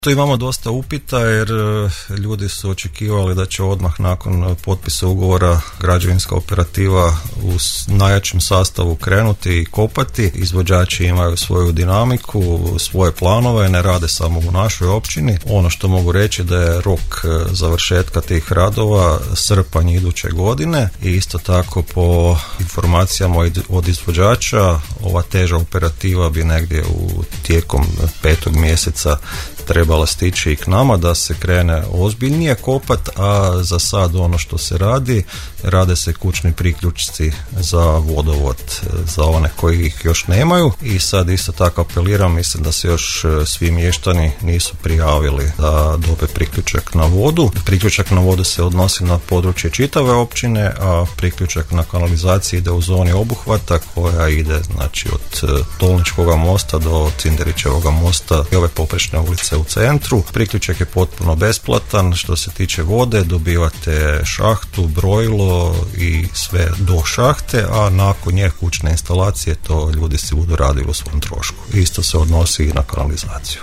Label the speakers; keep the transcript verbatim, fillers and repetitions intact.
Speaker 1: Tu imamo dosta upita jer ljudi su očekivali da će odmah nakon potpisa ugovora građevinska operativa u najjačem sastavu krenuti i kopati. Izvođači imaju svoju dinamiku, svoje planove, ne rade samo u našoj općini. Ono što mogu reći da je rok završetka tih radova srpanj iduće godine i isto tako po informacijama od izvođača ova teža operativa bi negdje u tijekom petog mjeseca trebala stići i k nama da se krene ozbiljnije kopat, a za sad ono što se radi, rade se kućni priključci za vodovod za one koji ih još nemaju i sad isto tako apeliram, mislim da se još svi mještani nisu prijavili da dobe priključak na vodu. Priključak na vodu se odnosi na područje čitave općine, a priključak na kanalizaciji ide u zoni obuhvata koja ide znači od Tolničkog mosta do Cinderićevog mosta i ove poprečne ulice u centru. Priključak je potpuno besplatan. Što se tiče vode, dobivate šahtu, brojilo i sve do šahte, a nakon nje kućne instalacije to ljudi si budu radili u svom trošku. Isto se odnosi i na kanalizaciju.